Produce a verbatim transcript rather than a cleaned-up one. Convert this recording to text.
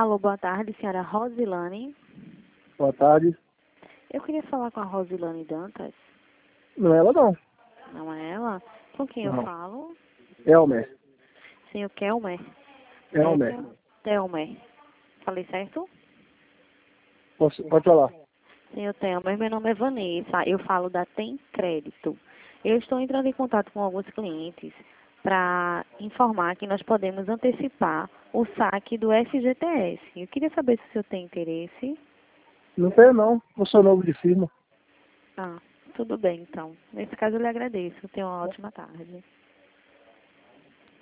Alô, boa tarde, senhora Rosilane. Boa tarde. Eu queria falar com a Rosilane Dantas. Não é ela, não. Não é ela? Com quem Não. eu falo? Elmer. Senhor Kelmer? Elmer. É, Telmer. Falei certo? Posso, pode falar. Senhor Telmer, meu nome é Vanessa. Eu falo da Tem Crédito. Eu estou entrando em contato com alguns clientes para informar que nós podemos antecipar o saque do F G T S. Eu queria saber se o senhor tem interesse. Não tenho, não. Eu sou novo de firma. Ah, tudo bem, então. Nesse caso, eu lhe agradeço. Tenha uma ótima tarde.